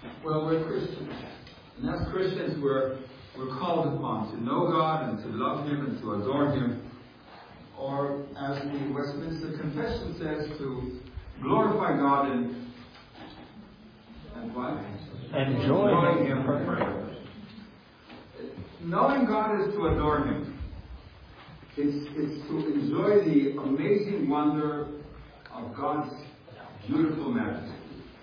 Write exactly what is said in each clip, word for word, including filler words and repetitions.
Well, we're Christians. And as Christians, we're, we're called upon to know God and to love Him and to adore Him. Or, as the Westminster Confession says, to glorify God and, and what? Enjoy Him in prayer. Knowing God is to adore Him. It's, it's to enjoy the amazing wonder of God's beautiful majesty.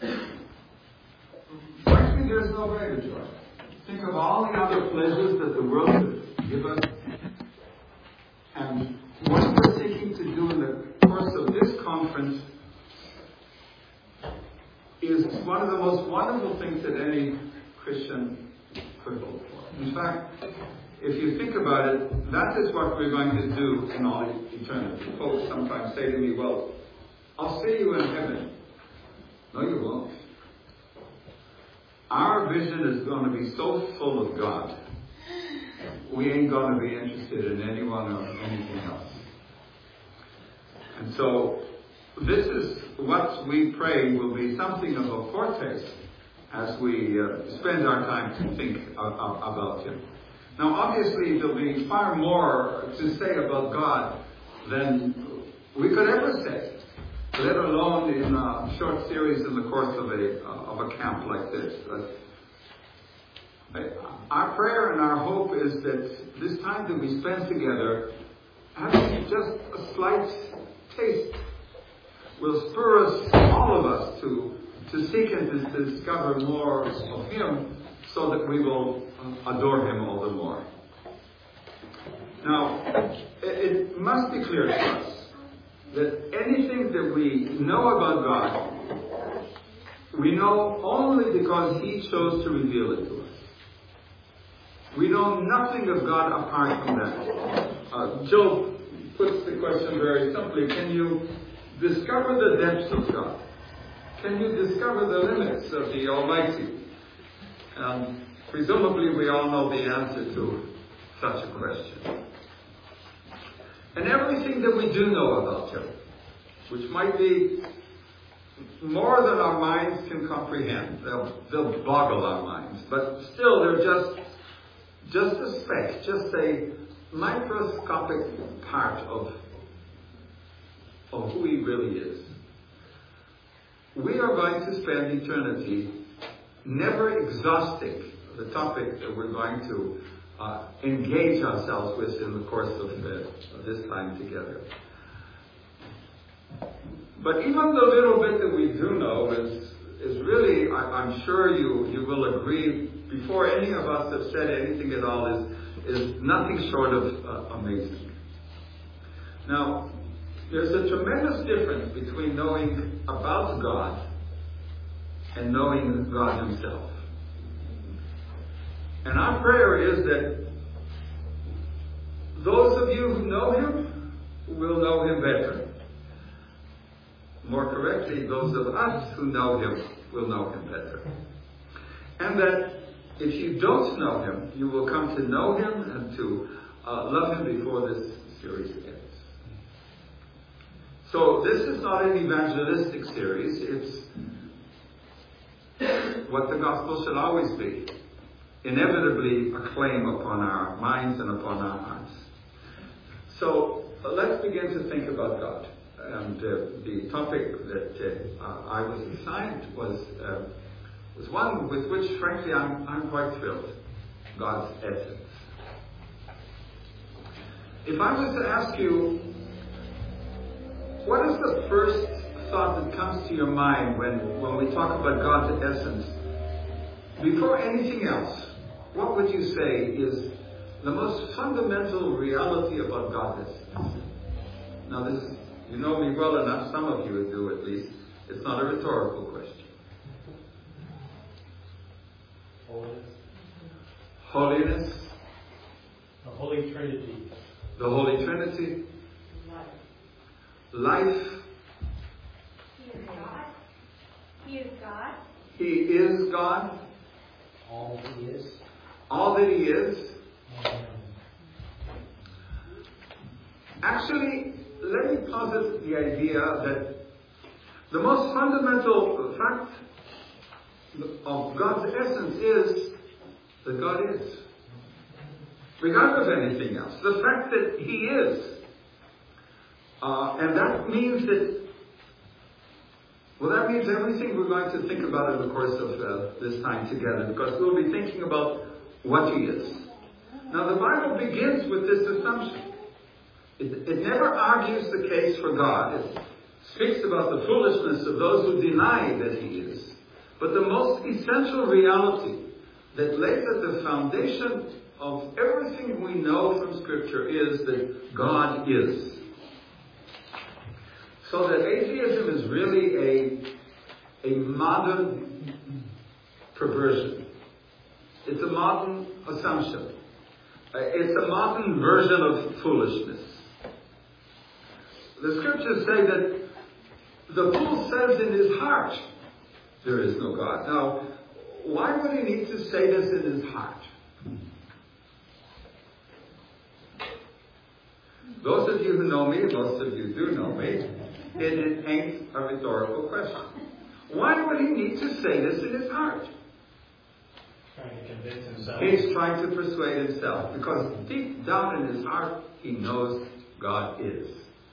Frankly, there's no greater joy. Think of all the other pleasures that the world could give us. And what we're seeking to do in the course of this conference is one of the most wonderful things that any Christian could hope for. In fact, if you think about it, that is what we're going to do in all eternity. Folks sometimes say to me, well, I'll see you in heaven. No, you won't. Our vision is going to be so full of God, we ain't going to be interested in anyone or anything else. And so, this is what we pray will be something of a foretaste as we uh, spend our time to think of, of, about Him. Now, obviously, there'll be far more to say about God than we could ever say, let alone in a short series in the course of a uh, of a camp like this. But our prayer and our hope is that this time that we spend together, having just a slight taste, will spur us, all of us, to to seek and to discover more of Him, so that we will adore Him all the more. Now, it, it must be clear to us that anything that we know about God, we know only because He chose to reveal it to us. We know nothing of God apart from that. Uh, Job puts the question very simply: can you discover the depths of God? Can you discover the limits of the Almighty? Um, presumably we all know the answer to such a question. And everything that we do know about Him, which might be more than our minds can comprehend, they'll, they'll boggle our minds, but still they're just, just a speck, just a microscopic part of, of who He really is. We are going to spend eternity never exhausting the topic that we're going to uh, engage ourselves with in the course of, uh, of this time together. But even the little bit that we do know is is really, I, I'm sure you, you will agree, before any of us have said anything at all, is, is nothing short of uh, amazing. Now, there's a tremendous difference between knowing about God and knowing God Himself. And our prayer is that those of you who know Him will know Him better. More correctly, those of us who know Him will know Him better. And that if you don't know Him, you will come to know Him and to uh, love Him before this series ends. So this is not an evangelistic series. It's what the gospel should always be. Inevitably a claim upon our minds and upon our hearts. So uh, let's begin to think about God. And uh, the topic that uh, I was assigned was uh, was one with which, frankly, I'm, I'm quite thrilled. God's essence. If I was to ask you, what is the first thought that comes to your mind when, when we talk about God's essence? Before anything else, what would you say is the most fundamental reality about God's essence? Now this, you know me well enough, some of you do at least. It's not a rhetorical question. Holiness. Holiness. The Holy Trinity. The Holy Trinity. Life. Life. He is God. He is God. He is God. All He is. All that He is. Actually, let me posit the idea that the most fundamental fact of God's essence is that God is. Regardless of anything else. The fact that He is. Uh, and that means that, well, that means everything we're going to think about in the course of uh, this time together, because we'll be thinking about what He is. Now, the Bible begins with this assumption. It, it never argues the case for God. It speaks about the foolishness of those who deny that He is. But the most essential reality that lays at the foundation of everything we know from Scripture is that God is. So that atheism is really a, a modern perversion. It's a modern assumption. It's a modern version of foolishness. The Scriptures say that the fool says in his heart, there is no God. Now, why would he need to say this in his heart? Those of you who know me, most of you do know me, it ain't a rhetorical question. Why would he need to say this in his heart? Trying to convince himself. He's trying to persuade himself, because deep down in his heart, he knows God is.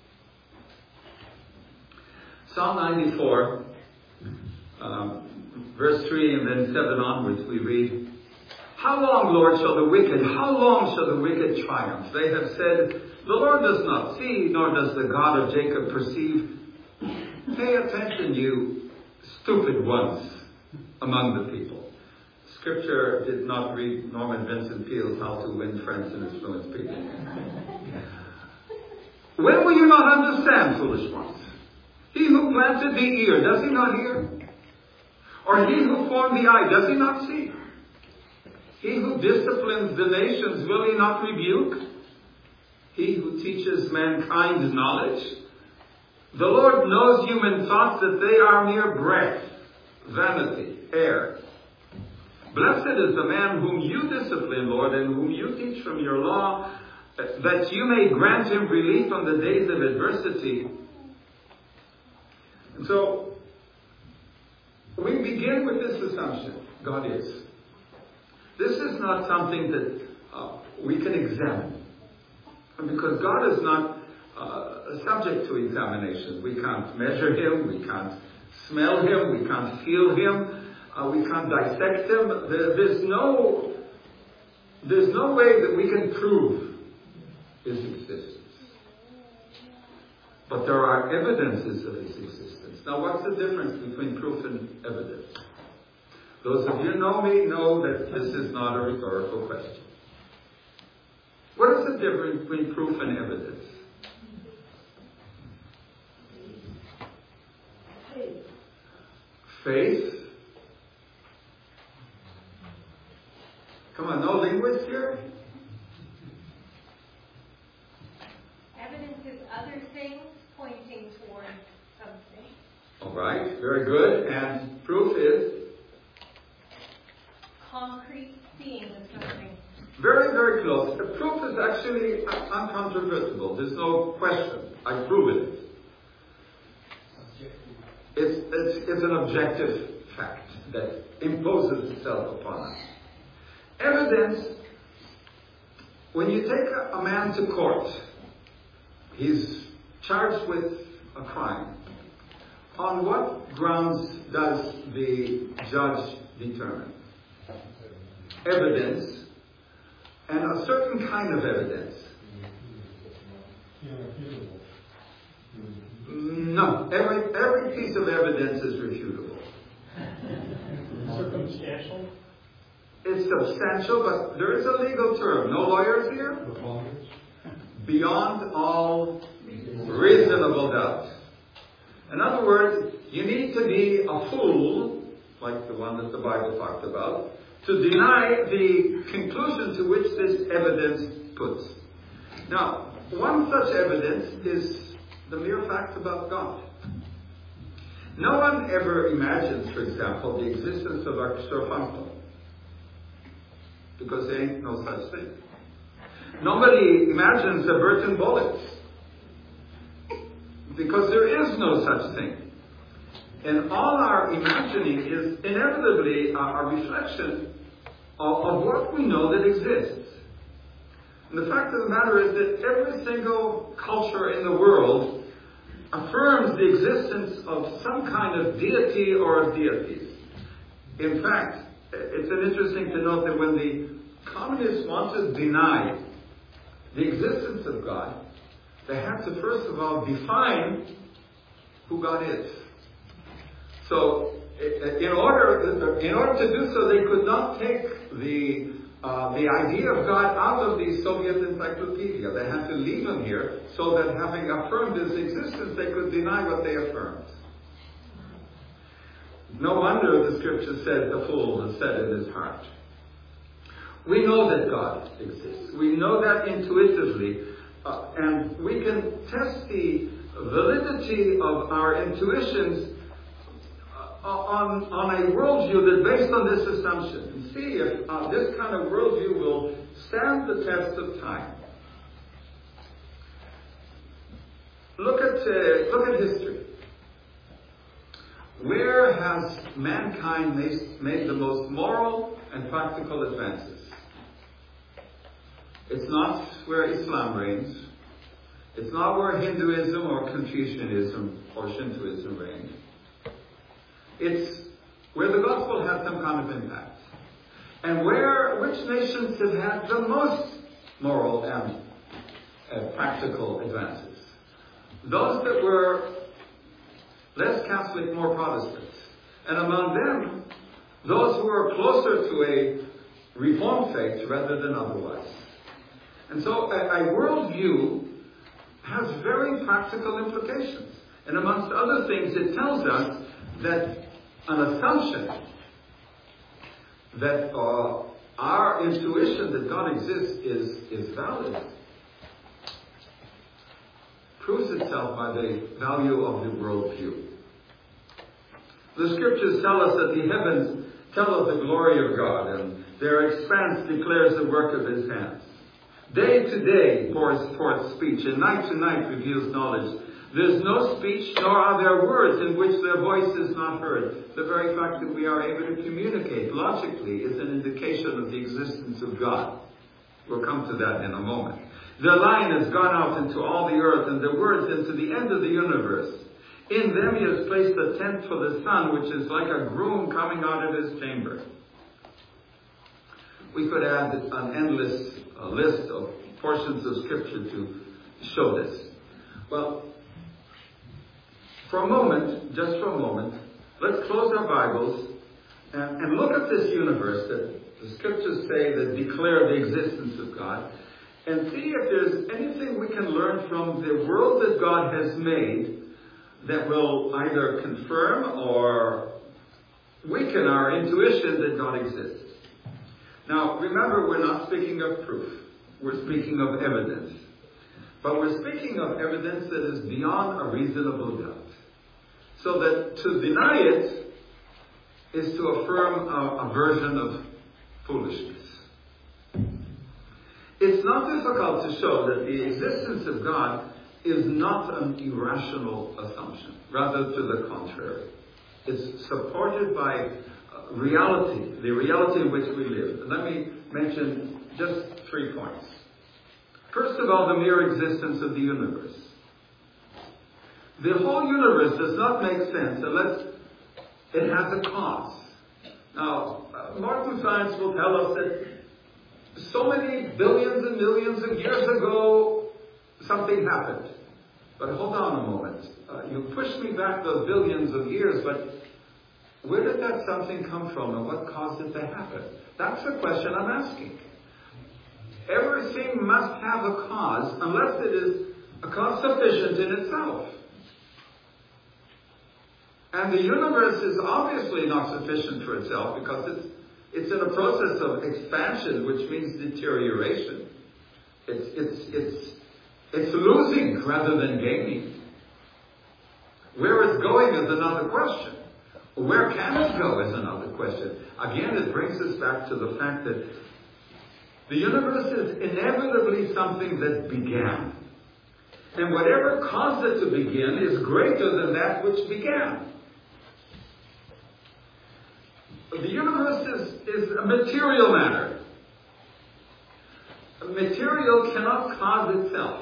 Psalm ninety-four, um, verse three and then seven onwards, we read, "How long, Lord, shall the wicked, how long shall the wicked triumph? They have said, the Lord does not see, nor does the God of Jacob perceive. Pay attention, you stupid ones among the people." Scripture did not read Norman Vincent Peale's How to Win Friends and Influence People. When will you not understand, foolish ones? He who planted the ear, does he not hear? Or he who formed the eye, does he not see? He who disciplines the nations, will he not rebuke? He who teaches mankind knowledge? The Lord knows human thoughts, that they are mere breath, vanity, air. Blessed is the man whom you discipline, Lord, and whom you teach from your law, that you may grant him relief on the days of adversity. And so, we begin with this assumption. God is. This is not something that uh, we can examine. Because God is not uh, subject to examination. We can't measure Him, we can't smell Him, we can't feel Him, uh, we can't dissect Him. There, there's no, there's no way that we can prove His existence. But there are evidences of His existence. Now, what's the difference between proof and evidence? Those of you who know me know that this is not a rhetorical question. What is the difference between proof and evidence? Faith. Faith? Come on, no linguists here? Evidence is other things pointing towards something. All right, very good. And proof is? Concrete seeing of something. Very, very close. The proof is actually uncontrovertible. There's no question. I prove it. It's, it's, it's an objective fact that imposes itself upon us. Evidence, when you take a, a man to court, he's charged with a crime. On what grounds does the judge determine? Evidence. And a certain kind of evidence. No, every every piece of evidence is refutable. Circumstantial? It's substantial, but there is a legal term. No lawyers here? Beyond all reasonable doubt. In other words, you need to be a fool, like the one that the Bible talked about, to deny the conclusion to which this evidence puts. Now, one such evidence is the mere fact about God. No one ever imagines, for example, the existence of extrafuntal, because there ain't no such thing. Nobody imagines the Burton bullets, because there is no such thing. And all our imagining is inevitably a, a reflection of, of what we know that exists. And the fact of the matter is that every single culture in the world affirms the existence of some kind of deity or of deities. In fact, it's an interesting to note that when the communists want to deny the existence of God, they have to first of all define who God is. So, in order in order to do so, they could not take the uh, the idea of God out of the Soviet encyclopedia. They had to leave him here so that, having affirmed his existence, they could deny what they affirmed. No wonder the scripture said the fool has said in his heart. We know that God exists. We know that intuitively, uh, and we can test the validity of our intuitions uh, on, on a worldview that's based on this assumption, and see if uh, this kind of worldview will stand the test of time. Look at uh, look at history. Where has mankind made, made the most moral and practical advances? It's not where Islam reigns. It's not where Hinduism or Confucianism or Shintoism reign. It's where the gospel had some kind of impact. And where, which nations have had the most moral and uh, practical advances? Those that were less Catholic, more Protestant. And among them, those who are closer to a Reformed faith rather than otherwise. And so a, a worldview has very practical implications. And amongst other things, it tells us that an assumption that uh, our intuition that God exists is, is valid proves itself by the value of the worldview. The scriptures tell us that the heavens tell of the glory of God, and their expanse declares the work of his hands. Day to day pours forth speech, and night to night reveals knowledge. There's no speech, nor are there words in which their voice is not heard. The very fact that we are able to communicate logically is an indication of the existence of God. We'll come to that in a moment. Their line has gone out into all the earth, and their words into the end of the universe. In them he has placed a tent for the sun, which is like a groom coming out of his chamber. We could add an endless uh, list of portions of scripture to show this. Well, for a moment, just for a moment, let's close our Bibles and, and look at this universe that the scriptures say that declare the existence of God, and see if there's anything we can learn from the world that God has made that will either confirm or weaken our intuition that God exists. Now, remember, we're not speaking of proof. We're speaking of evidence. But we're speaking of evidence that is beyond a reasonable doubt. So that to deny it is to affirm a, a version of foolishness. It's not difficult to show that the existence of God is not an irrational assumption. Rather, to the contrary. It's supported by reality, the reality in which we live. And let me mention just three points. First of all, the mere existence of the universe. The whole universe does not make sense unless it has a cause. Now, uh, modern science will tell us that so many billions and millions of years ago, something happened. But hold on a moment. Uh, you pushed me back those billions of years, but where did that something come from and what caused it to happen? That's the question I'm asking. Everything must have a cause unless it is a cause sufficient in itself. And the universe is obviously not sufficient for itself because it's it's in a process of expansion, which means deterioration. It's it's it's it's losing rather than gaining. Where it's going is another question. Where can it go is another question. Again, it brings us back to the fact that the universe is inevitably something that began. And whatever caused it to begin is greater than that which began. The universe is, is a material matter. A material cannot cause itself.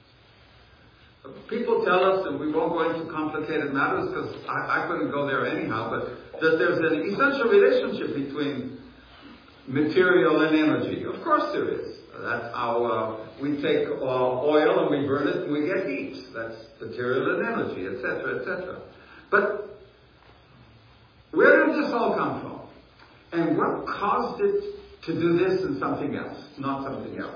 People tell us, and we won't go into complicated matters because I, I couldn't go there anyhow, but that there's an essential relationship between material and energy. Of course there is. That's how uh, we take uh, oil and we burn it and we get heat. That's material and energy, et cetera, et cetera. But where did this all come from? And what caused it to do this and something else, not something else?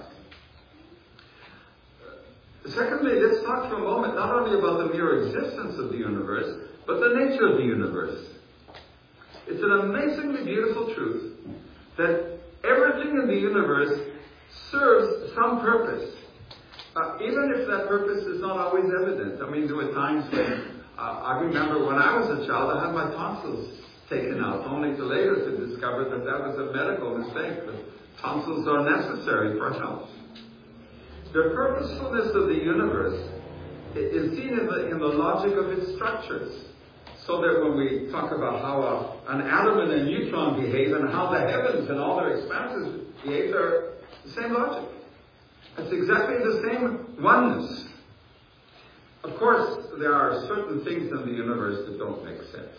Secondly, let's talk for a moment not only about the mere existence of the universe, but the nature of the universe. It's an amazingly beautiful truth that everything in the universe serves some purpose, uh, even if that purpose is not always evident. I mean, there were times when, uh, I remember when I was a child, I had my tonsils taken out, only to later to discover that that was a medical mistake, that tonsils are necessary for health. The purposefulness of the universe is seen in the, in the logic of its structures. So that when we talk about how a, an atom and a neutron behave and how the heavens and all their expanses behave, they're the same logic. It's exactly the same oneness. Of course, there are certain things in the universe that don't make sense.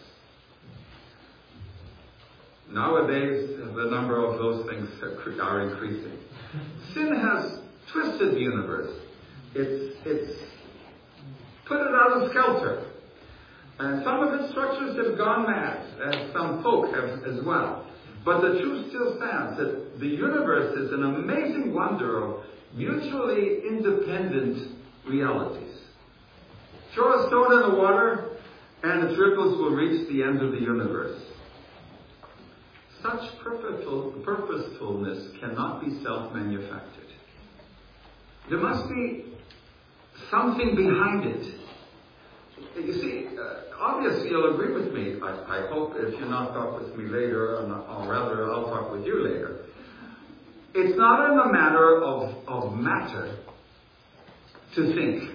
Nowadays, the number of those things are increasing. Sin has twisted the universe. It's, it's put it out of skelter. And some of its structures have gone mad, as some folk have as well. But the truth still stands that the universe is an amazing wonder of mutually independent realities. Throw a stone in the water, and its ripples will reach the end of the universe. Such purposeful, purposefulness cannot be self-manufactured. There must be something behind it. You see, uh, obviously you'll agree with me. I, I hope if you're not talk with me later, or, not, or rather I'll talk with you later. It's not in the matter of, of matter to think.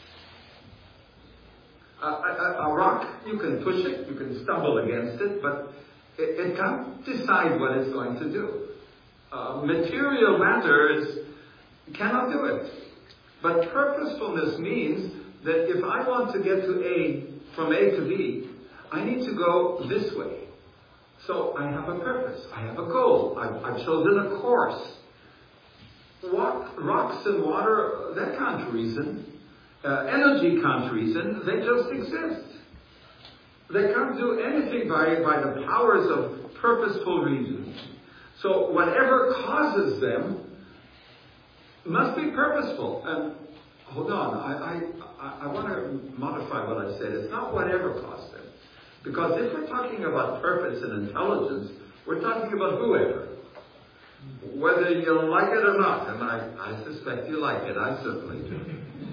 A, a, a rock, you can push it, you can stumble against it, but it, it can't decide what it's going to do. Uh, material matter is, cannot do it. But purposefulness means that if I want to get to A, from A to B, I need to go this way. So I have a purpose. I have a goal. I've, I've chosen a course. Rock, rocks and water, that can't reason. Uh, energy can't reason. They just exist. They can't do anything by, by the powers of purposeful reason. So whatever causes them must be purposeful. And hold on, I, I, I want to modify what I said. It's not whatever caused them. Because if we're talking about purpose and intelligence, we're talking about whoever. Whether you like it or not, and I, I suspect you like it, I certainly do.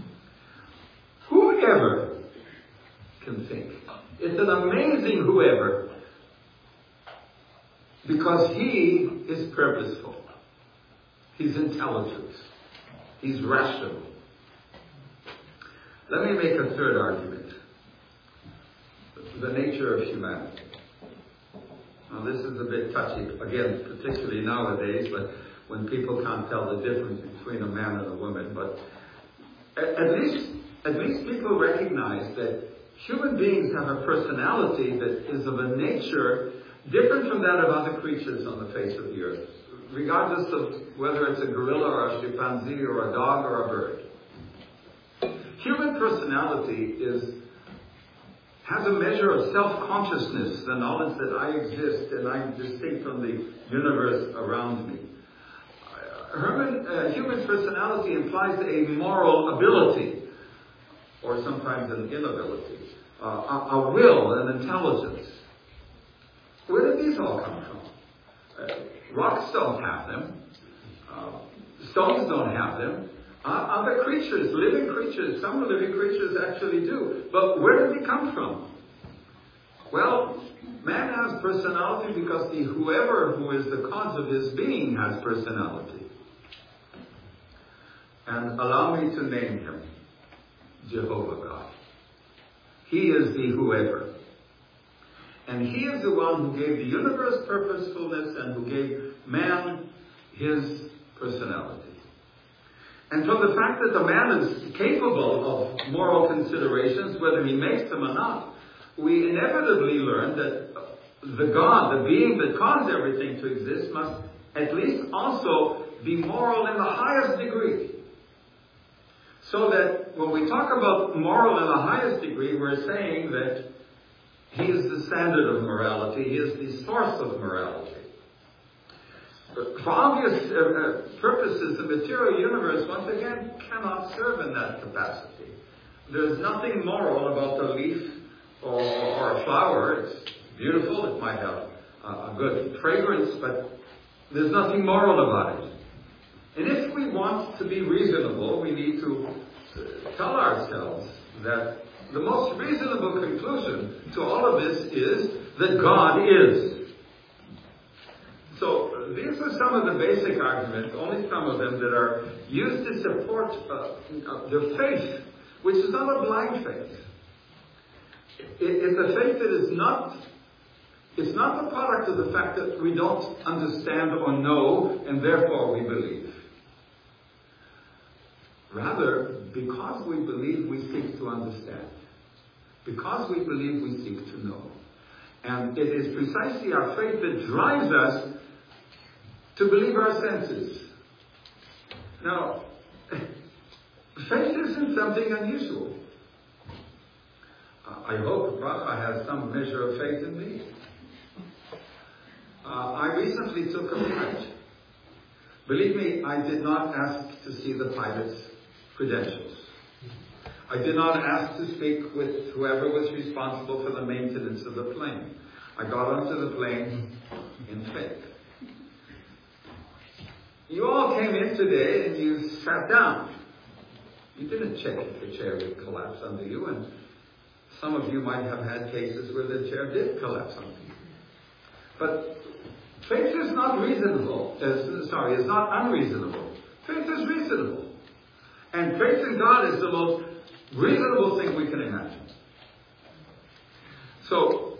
Whoever can think. It's an amazing whoever. Because he is purposeful. He's intelligent. He's rational. Let me make a third argument. The nature of humanity. Now this is a bit touchy, again, particularly nowadays, but when people can't tell the difference between a man and a woman. But at, at least, at least people recognize that human beings have a personality that is of a nature different from that of other creatures on the face of the earth, regardless of whether it's a gorilla or a chimpanzee or a dog or a bird. Human personality is has a measure of self-consciousness, the knowledge that I exist and I'm distinct from the universe around me. Uh, human, uh, human personality implies a moral ability, or sometimes an inability, uh, a, a will, an intelligence. Where did these all come from? Uh, rocks don't have them. Uh, stones don't have them. Uh, other creatures, living creatures, some living creatures actually do. But where did they come from? Well, man has personality because the whoever who is the cause of his being has personality. And allow me to name him Jehovah God. He is the whoever. And He is the one who gave the universe purposefulness and who gave man his personality. And from the fact that the man is capable of moral considerations, whether he makes them or not, we inevitably learn that the God, the being that caused everything to exist, must at least also be moral in the highest degree. So that when we talk about moral in the highest degree, we're saying that He is the standard of morality, He is the source of morality. For obvious uh, purposes, the material universe, once again, cannot serve in that capacity. There's nothing moral about a leaf or, or a flower. It's beautiful, it might have uh, a good fragrance, but there's nothing moral about it. And if we want to be reasonable, we need to tell ourselves that the most reasonable conclusion to all of this is that God is. So these are some of the basic arguments, only some of them, that are used to support uh, the faith, which is not a blind faith. It, it's a faith that is not, it's not the product of the fact that we don't understand or know, and therefore we believe. Rather, because we believe, we seek to understand. Because we believe, we seek to know. And it is precisely our faith that drives us to believe our senses. Now, faith isn't something unusual. Uh, I hope Rafa has some measure of faith in me. Uh, I recently took a flight. Believe me, I did not ask to see the pilot's credentials. I did not ask to speak with whoever was responsible for the maintenance of the plane. I got onto the plane in faith. You all came in today and you sat down. You didn't check if the chair would collapse under you, and some of you might have had cases where the chair did collapse under you. But faith is not reasonable. Uh, sorry, is not unreasonable. Faith is reasonable. And faith in God is the most reasonable thing we can imagine. So,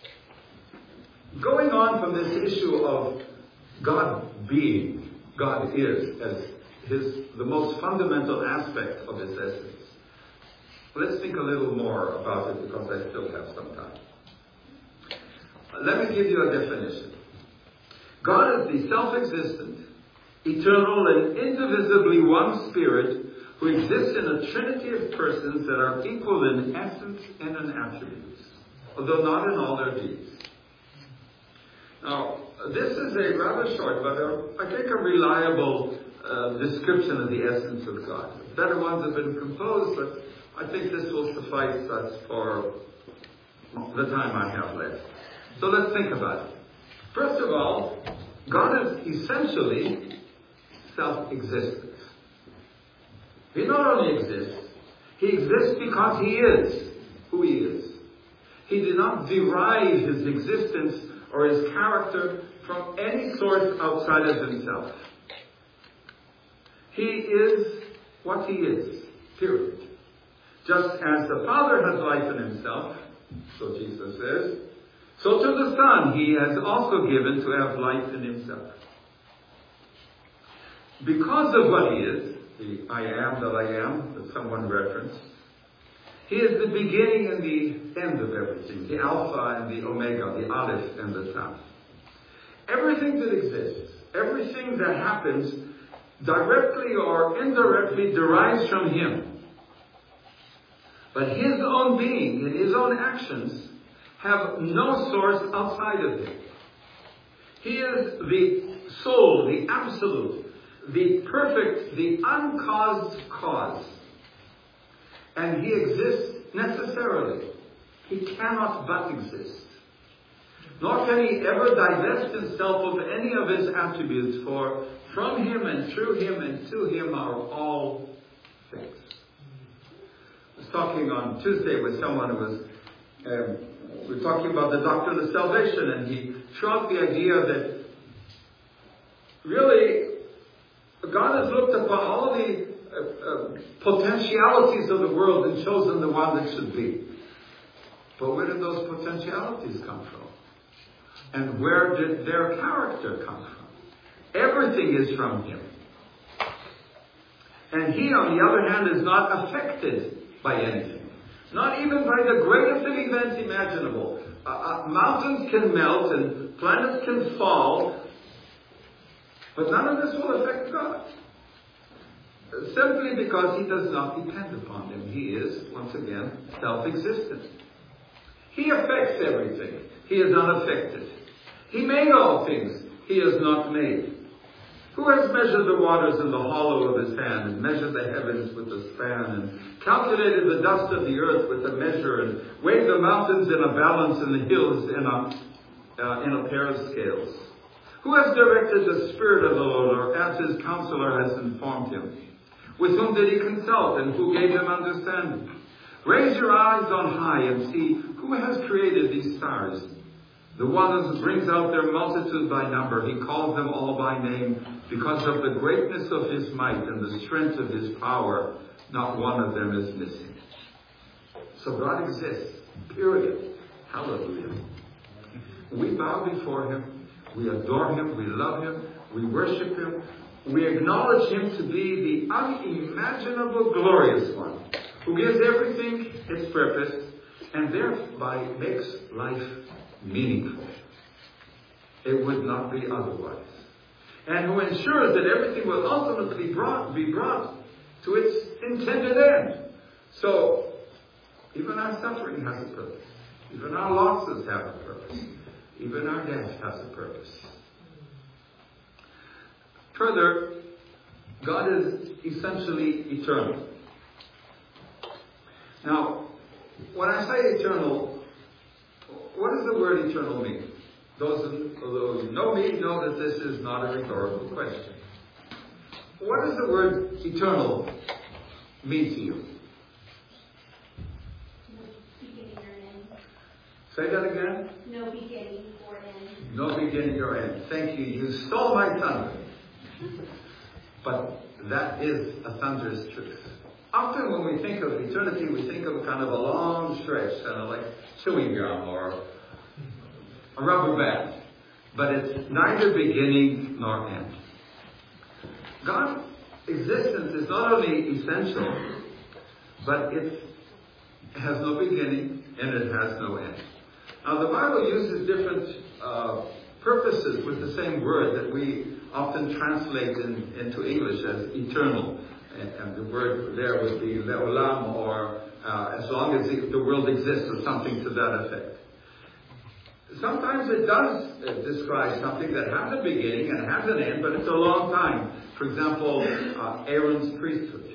going on from this issue of God being, God is, as his the most fundamental aspect of his essence, let's think a little more about it because I still have some time. Let me give you a definition. God is the self-existent, eternal, and indivisibly one Spirit who exists in a trinity of persons that are equal in essence and in attributes, although not in all their deeds. Now, this is a rather short, but a, I think a reliable uh, description of the essence of God. Better ones have been composed, but I think this will suffice us for the time I have left. So let's think about it. First of all, God is essentially self-existent. He not only exists, he exists because he is who he is. He did not derive his existence or his character from any source outside of himself. He is what he is, period. Just as the Father has life in himself, so Jesus says, so to the Son he has also given to have life in himself. Because of what he is, the I am that I am that someone referenced, he is the beginning and the end of everything, the Alpha and the Omega, the Aleph and the Tau. Everything that exists, everything that happens, directly or indirectly derives from him. But his own being and his own actions have no source outside of him. He is the soul, the absolute, the perfect, the uncaused cause. And he exists necessarily. He cannot but exist. Nor can he ever divest himself of any of his attributes, for from him and through him and to him are all things. I was talking on Tuesday with someone who was, um, we were talking about the doctrine of salvation, and he threw out the idea that really God has looked upon all the uh, uh, potentialities of the world and chosen the one that should be. But where did those potentialities come from? And where did their character come from? Everything is from Him. And He, on the other hand, is not affected by anything. Not even by the greatest of events imaginable. Uh, uh, mountains can melt and planets can fall, but none of this will affect God. Simply because He does not depend upon them. He is, once again, self-existent. He affects everything. He is unaffected. He made all things. He is not made. Who has measured the waters in the hollow of His hand, and measured the heavens with a span, and calculated the dust of the earth with a measure, and weighed the mountains in a balance and the hills in a, uh, in a pair of scales? Who has directed the Spirit of the Lord, or as His counselor has informed Him? With whom did He consult, and who gave Him understanding? Raise your eyes on high and see who has created these stars. The one who brings out their multitude by number. He calls them all by name. Because of the greatness of His might and the strength of His power, not one of them is missing. So God exists. Period. Hallelujah. We bow before Him. We adore Him. We love Him. We worship Him. We acknowledge Him to be the unimaginable glorious one, who gives everything its purpose and thereby makes life meaningful. It would not be otherwise. And who ensures that everything will ultimately brought, be brought to its intended end. So, even our suffering has a purpose. Even our losses have a purpose. Even our death has a purpose. Further, God is essentially eternal. Now, when I say eternal, what does the word eternal mean? Those who know me know that this is not a rhetorical question. What does the word eternal mean to you? No beginning or end. Say that again? No beginning or end. No beginning or end. Thank you. You stole my thunder. But that is a thunderous truth. Often when we think of eternity, we think of kind of a long stretch, kind of like chewing gum or a rubber band. But it's neither beginning nor end. God's existence is not only essential, but it has no beginning and it has no end. Now the Bible uses different uh, purposes with the same word that we often translate in, into English as eternal. And, and the word there would be le'olam, or uh, as long as the, the world exists, or something to that effect. Sometimes it does uh, describe something that has a beginning and has an end, but it's a long time. For example, uh, Aaron's priesthood.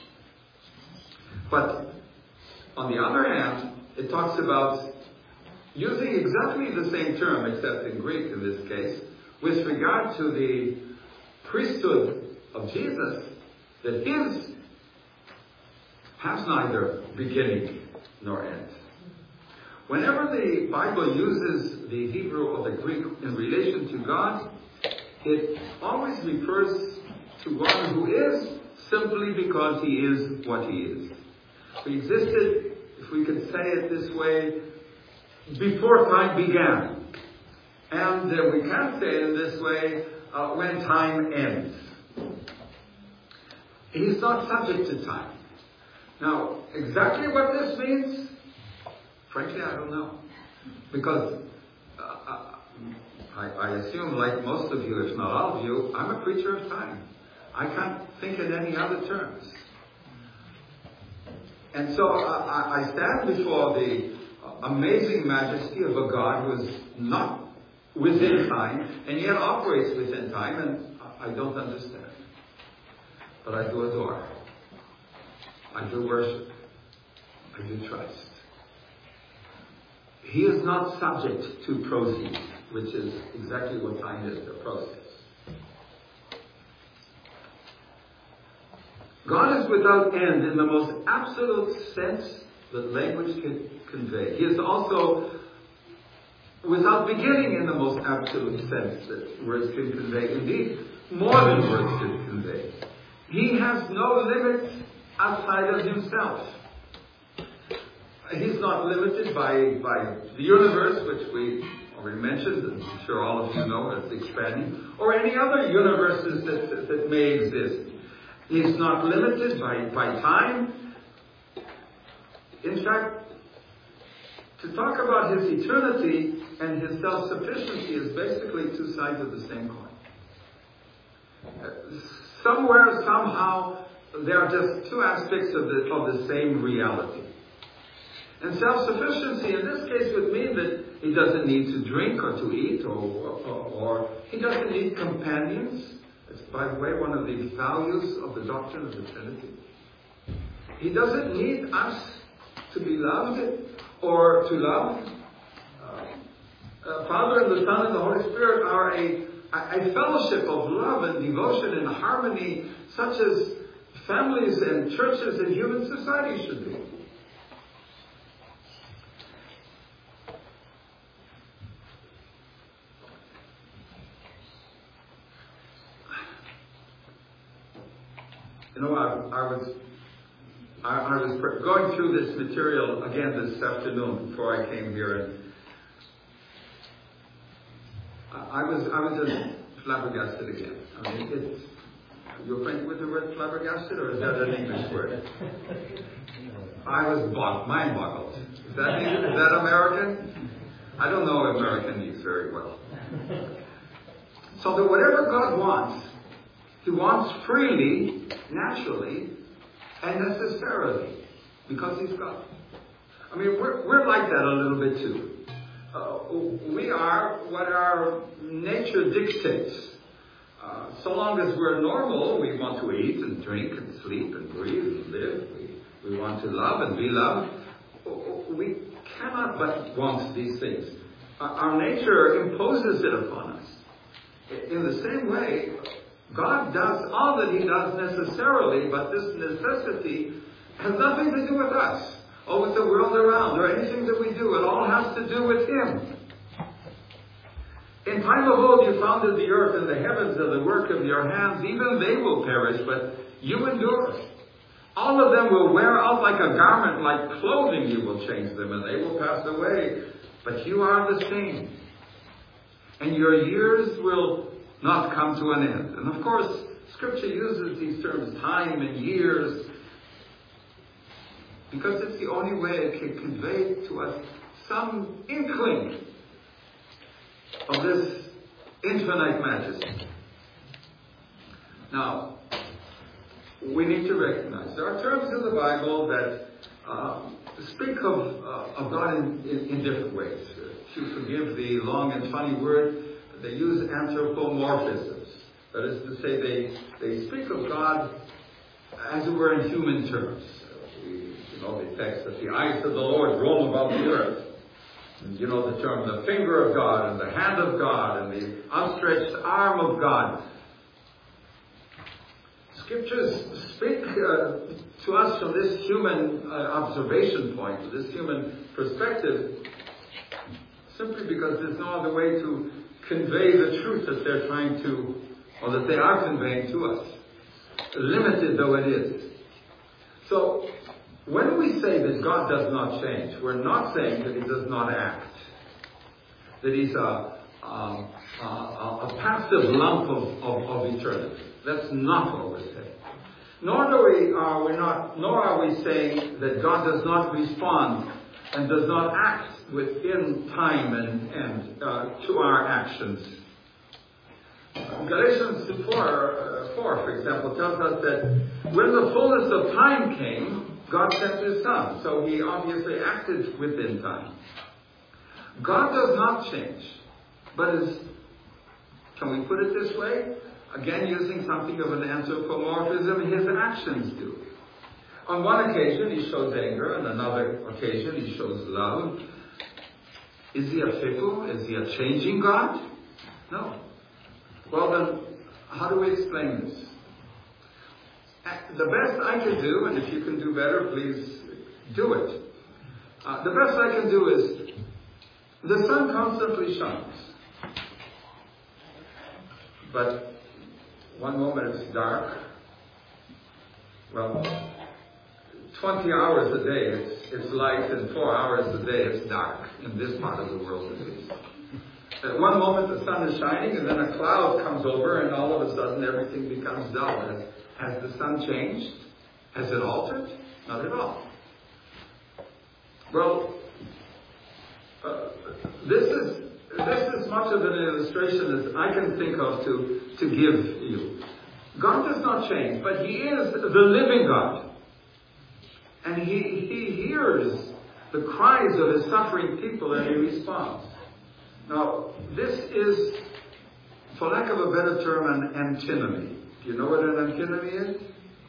But on the other hand, it talks about using exactly the same term, except in Greek in this case, with regard to the priesthood of Jesus, that His has neither beginning nor end. Whenever the Bible uses the Hebrew or the Greek in relation to God, it always refers to one who is simply because He is what He is. He existed, if we could say it this way, before time began. And uh, we can say it in this way, uh, when time ends. He's not subject to time. Now, exactly what this means, frankly, I don't know. Because uh, I, I assume, like most of you, if not all of you, I'm a creature of time. I can't think in any other terms. And so I, I stand before the amazing majesty of a God who is not within time, and yet operates within time, and I don't understand. But I do adore. I do worship. I do trust. He is not subject to process, which is exactly what time is, the process. God is without end in the most absolute sense that language can convey. He is also without beginning in the most absolute sense that words can convey. Indeed, more than words can convey. He has no limits outside of Himself. He's not limited by, by the universe, which we already mentioned, and I'm sure all of you know it's expanding, or any other universes that, that may exist. He's not limited by, by time. In fact, to talk about his eternity and his self-sufficiency is basically two sides of the same coin. Somewhere, somehow, there are just two aspects of the, of the same reality. And self-sufficiency in this case would mean that he doesn't need to drink or to eat, or, or, or he doesn't need companions. It's, by the way, one of the values of the doctrine of the Trinity. He doesn't need us to be loved or to love. Uh, uh, Father and the Son and the Holy Spirit are a, a fellowship of love and devotion and harmony, such as families and churches and human society should be. You know, I, I was I, I was going through this material again this afternoon before I came here, and I, I was I was just flabbergasted again. I mean, it's you're acquainted with the word flabbergasted, or is that an English word? I was bog, mind boggled. Is that is that American? I don't know Americanese very well. So that whatever God wants, He wants freely, naturally, and necessarily, because He's God. I mean, we're, we're like that a little bit too. Uh, we are what our nature dictates. Uh, so long as we're normal, we want to eat and drink and sleep and breathe and live. We, we want to love and be loved. We cannot but want these things. Uh, our nature imposes it upon us. In the same way, God does all that He does necessarily, but this necessity has nothing to do with us or with the world around or anything that we do. It all has to do with Him. In time of old you founded the earth and the heavens are the work of your hands. Even they will perish, but you endure. All of them will wear out like a garment, like clothing you will change them, and they will pass away. But you are the same. And your years will not come to an end. And of course, Scripture uses these terms, time and years, because it's the only way it can convey to us some inkling of this infinite majesty. Now, we need to recognize there are terms in the Bible that uh, speak of, uh, of God in, in, in different ways. If you forgive the long and funny word, they use anthropomorphisms. That is to say, they, they speak of God as it were in human terms. We, you know the text that the eyes of the Lord roam about the earth. And you know the term, the finger of God and the hand of God and the outstretched arm of God. Scriptures speak uh, to us from this human uh, observation point, this human perspective, simply because there's no other way to convey the truth that they're trying to, or that they are conveying to us, limited though it is. So, when we say that God does not change, we're not saying that He does not act, that He's a, um, a, a passive lump of, of, of eternity. That's not what we're saying. Nor do we, uh, we're not, nor are we saying that God does not respond and does not act within time and, and uh, to our actions. Uh, Galatians four, uh, four, for example, tells us that when the fullness of time came, God sent His Son. So He obviously acted within time. God does not change, but is, can we put it this way? Again, using something of an anthropomorphism, His actions do. On one occasion, He shows anger. On another occasion, He shows love. Is He a fickle? Is He a changing God? No. Well then, how do we explain this? The best I can do, and if you can do better, please do it. Uh, the best I can do is, the sun constantly shines. But one moment it's dark. Well, twenty hours a day it's it's light, and four hours a day it's dark, in this part of the world at least. At one moment the sun is shining, and then a cloud comes over, and all of a sudden everything becomes dull. Has, has the sun changed? Has it altered? Not at all. Well, uh, this is this is much of an illustration as I can think of to, to give you. God does not change, but He is the living God. And He, he hears the cries of His suffering people, and He responds. Now, this is, for lack of a better term, an antinomy. Do you know what an antinomy is?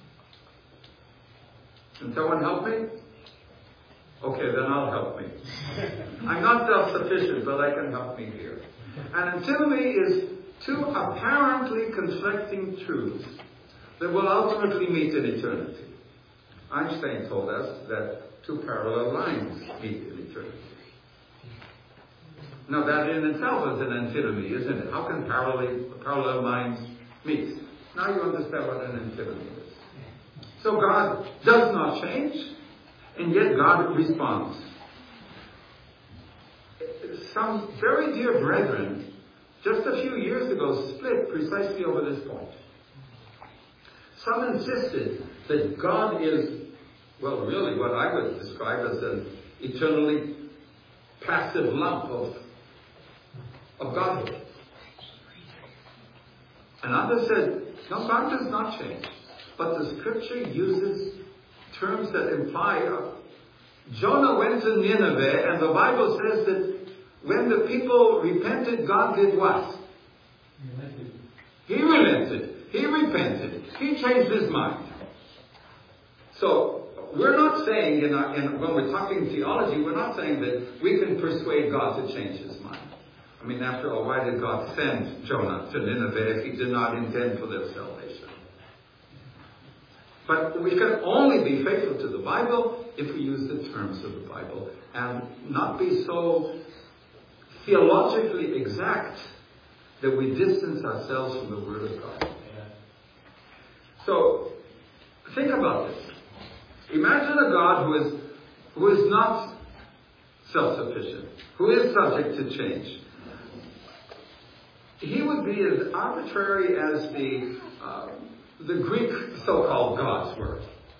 Can someone help me? Okay, then I'll help me. I'm not self-sufficient, but I can help me here. An antinomy is two apparently conflicting truths that will ultimately meet in eternity. Einstein told us that two parallel lines meet in eternity. Now that in itself is an antinomy, isn't it? How can parallel, parallel lines meet? Now you understand what an antinomy is. So God does not change, and yet God responds. Some very dear brethren, just a few years ago, split precisely over this point. Some insisted that God is, well, really what I would describe as an eternally passive lump of, of Godhood. And others said, no, God does not change. But the Scripture uses terms that imply, uh, Jonah went to Nineveh, and the Bible says that when the people repented, God did what? Relented. He relented. He repented. He changed His mind. So, we're not saying, in our, in, when we're talking theology, we're not saying that we can persuade God to change His mind. I mean, after all, why did God send Jonah to Nineveh if He did not intend for their salvation? But we can only be faithful to the Bible if we use the terms of the Bible and not be so theologically exact that we distance ourselves from the Word of God. So, think about this. Imagine a God who is, who is not self-sufficient, who is subject to change. He would be as arbitrary as the uh, the Greek so-called gods were.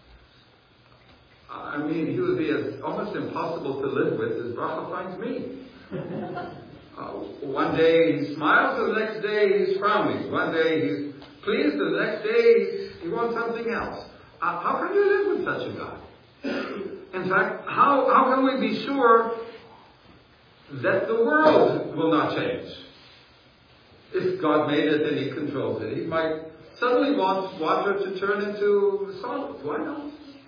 I mean, he would be as almost impossible to live with as Bracha finds me. Uh, one day he smiles, and the next day he's frowning. One day he's pleased, and the next day he wants something else. Uh, how can you live with such a God? In fact, how, how can we be sure that the world will not change? If God made it and He controls it, He might suddenly want water to turn into solid. Why not?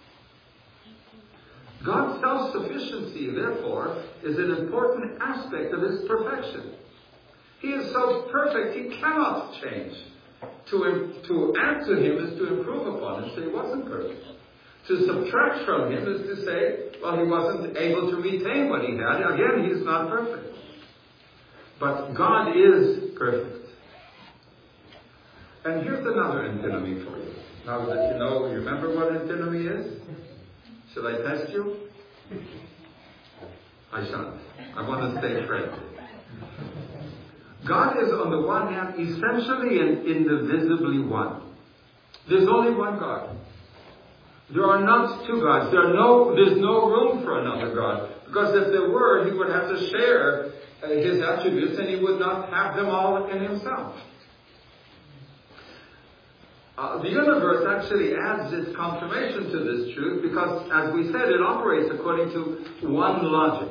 God's self-sufficiency, therefore, is an important aspect of His perfection. He is so perfect, He cannot change. To, to add to Him is to improve upon Him, so He wasn't perfect. To subtract from Him is to say, well, He wasn't able to retain what He had. Again, He's not perfect. But God is perfect. And here's another antinomy for you. Now that you know, you remember what antinomy is? Should I test you? I shan't. I want to stay friendly. God is, on the one hand, essentially and indivisibly one. There's only one God. There are not two gods. There are no, there's no room for another God. Because if there were, He would have to share uh, His attributes, and He would not have them all in Himself. Uh, the universe actually adds its confirmation to this truth because, as we said, it operates according to one logic.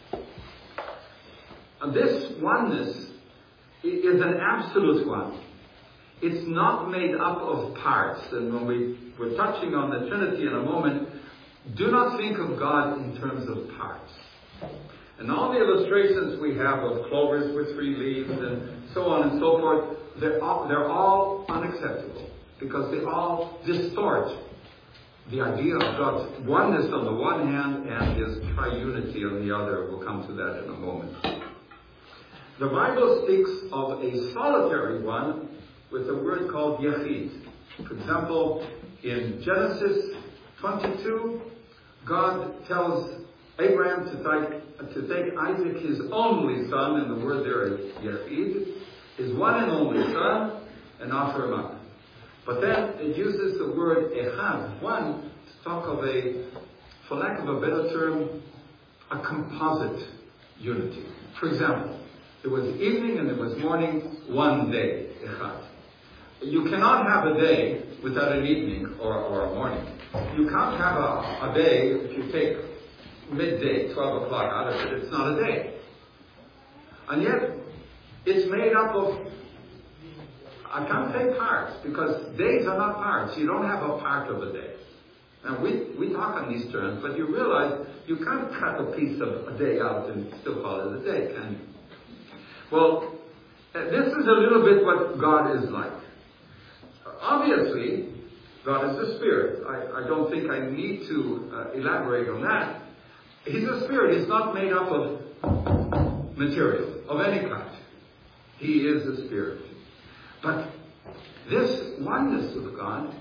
And this oneness is an absolute one. It's not made up of parts. And when we, we're touching on the Trinity in a moment, do not think of God in terms of parts. And all the illustrations we have of clovers with three leaves and so on and so forth, they're all, they're all unacceptable. Because they all distort the idea of God's oneness on the one hand and His triunity on the other. We'll come to that in a moment. The Bible speaks of a solitary one with a word called Yechid. For example, in Genesis twenty-two, God tells Abraham to take, to take Isaac, his only son, and the word there is Yerid, his one and only son, and offer him up. But then it uses the word Echad, one, to talk of a, for lack of a better term, a composite unity. For example, there was evening and there was morning, one day, Echad. You cannot have a day without an evening or, or a morning. You can't have a, a day if you take midday, twelve o'clock out of it. It's not a day. And yet, it's made up of, I can't say parts, because days are not parts. You don't have a part of a day. Now, we, we talk on these terms, but you realize you can't cut a piece of a day out and still call it a day, can you? Well, this is a little bit what God is like. Obviously, God is a spirit. I, I don't think I need to uh, elaborate on that. He's a spirit. He's not made up of material of any kind. He is a spirit. But this oneness of God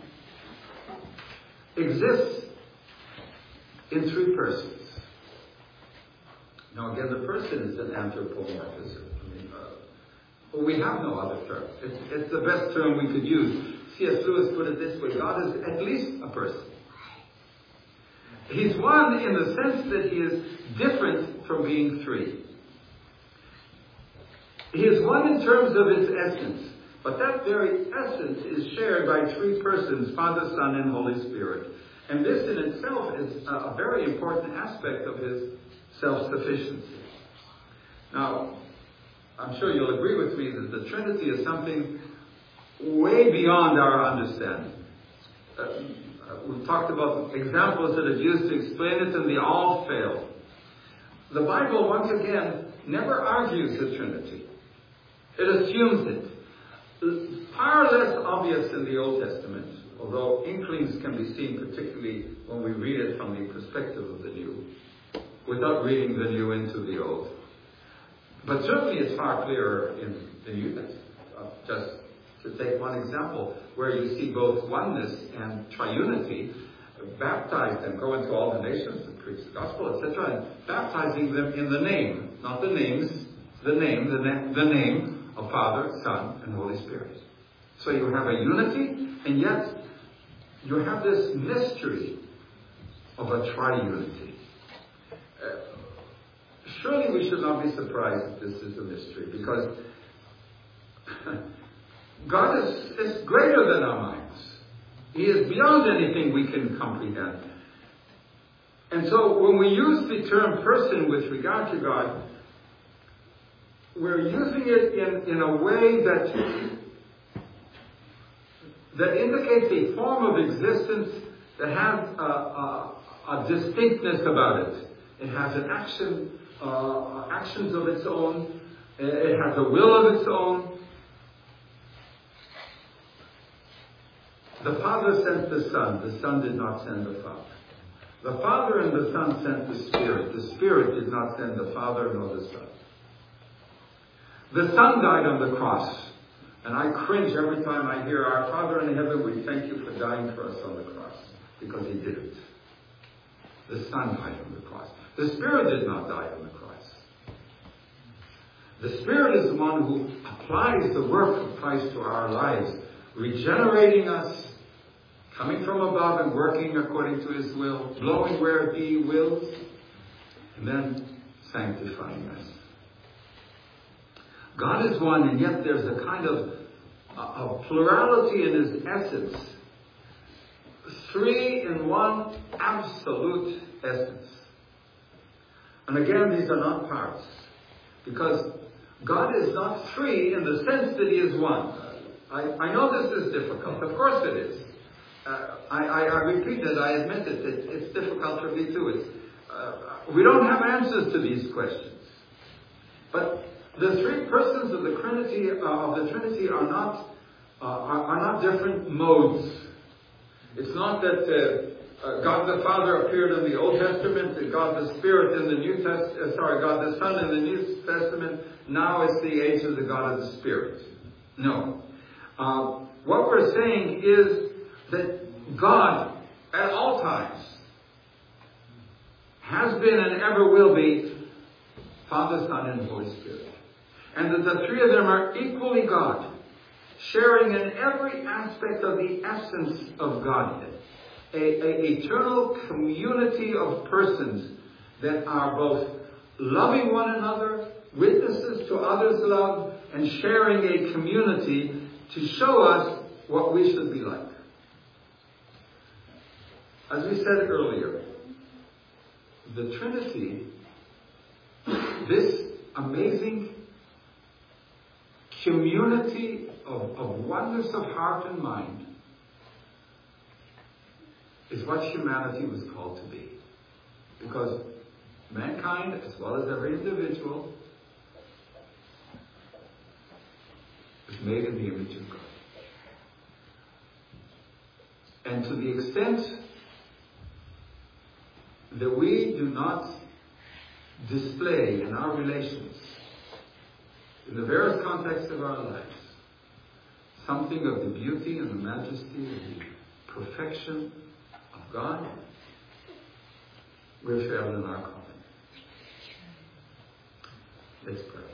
exists in three persons. Now again, the person is an anthropomorphism. I mean, uh, we have no other term. It's, it's the best term we could use. C S Lewis put it this way: God is at least a person. He's one in the sense that he is different from being three. He is one in terms of his essence, but that very essence is shared by three persons, Father, Son, and Holy Spirit. And this in itself is a very important aspect of his self-sufficiency. Now, I'm sure you'll agree with me that the Trinity is something way beyond our understanding. Uh, we've talked about examples that are used to explain it, and they all fail. The Bible, once again, never argues the Trinity. It assumes it. It's far less obvious in the Old Testament, although inklings can be seen, particularly when we read it from the perspective of the New, without reading the New into the Old. But certainly it's far clearer in the New Testament. Uh, just to take one example, where you see both oneness and triunity, baptize them, go into all the nations to preach the gospel, et cetera, and baptizing them in the name, not the names, the name, the, na- the name of Father, Son, and Holy Spirit. So you have a unity, and yet you have this mystery of a triunity. Uh, surely we should not be surprised that this is a mystery, because God is, is greater than our minds. He is beyond anything we can comprehend. And so when we use the term person with regard to God, we're using it in, in a way that, that indicates a form of existence that has a, a, a distinctness about it. It has an action, uh, actions of its own. It has a will of its own. The Father sent the Son. The Son did not send the Father. The Father and the Son sent the Spirit. The Spirit did not send the Father nor the Son. The Son died on the cross. And I cringe every time I hear, "Our Father in heaven, we thank you for dying for us on the cross." Because he did it. The Son died on the cross. The Spirit did not die on the cross. The Spirit is the one who applies the work of Christ to our lives, regenerating us, coming from above and working according to his will, blowing where he wills, and then sanctifying us. God is one, and yet there's a kind of a, a plurality in his essence. Three in one absolute essence. And again, these are not parts, because God is not three in the sense that he is one. I, I know this is difficult. Of course it is. Uh, I, I, I repeat it. I admit it. it it's difficult for me too. It's, uh, we don't have answers to these questions. But the three persons of the Trinity, uh, of the Trinity are not uh, are, are not different modes. It's not that uh, uh, God the Father appeared in the Old Testament, and God the Spirit in the New Testament. Uh, sorry, God the Son in the New Testament. Now it's the age of the God of the Spirit. No. Uh, what we're saying is that God, at all times, has been and ever will be Father, Son, and Holy Spirit. And that the three of them are equally God, sharing in every aspect of the essence of Godhead. A, a eternal community of persons that are both loving one another, witnesses to others' love, and sharing a community to show us what we should be like. As we said earlier, the Trinity, this amazing community of, of oneness of heart and mind, is what humanity was called to be. Because mankind, as well as every individual, is made in the image of God. And to the extent that we do not display in our relations, in the various contexts of our lives, something of the beauty and the majesty and the perfection of God, we're failing in our calling. Let's pray.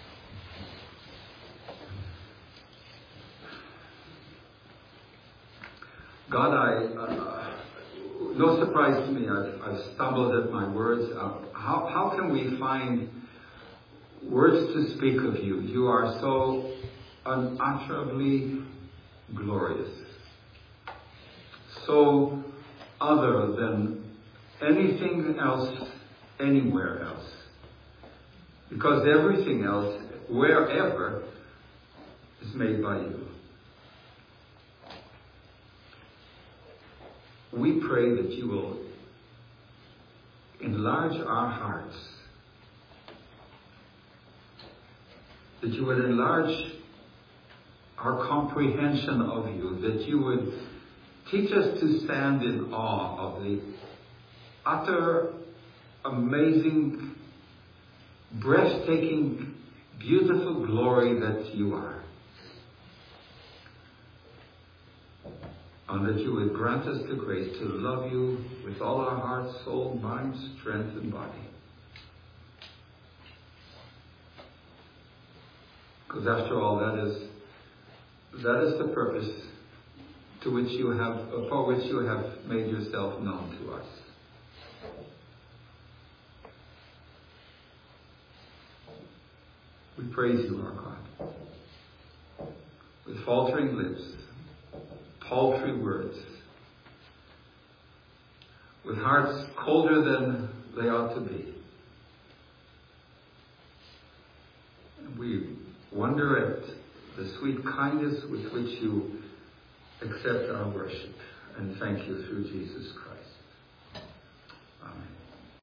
God, I, uh, no surprise to me, I've, I've stumbled at my words. Uh, how, how can we find words to speak of you? You are so unutterably glorious. So other than anything else, anywhere else. Because everything else, wherever, is made by you. We pray that you will enlarge our hearts, that you would enlarge our comprehension of you, that you would teach us to stand in awe of the utter, amazing, breathtaking, beautiful glory that you are. And that you would grant us the grace to love you with all our heart, soul, mind, strength, and body. Because after all, that is that is the purpose to which you have, for which you have made yourself known to us. We praise you, our God, with faltering lips, paltry words, with hearts colder than they ought to be. And we wonder at the sweet kindness with which you accept our worship, and thank you through Jesus Christ.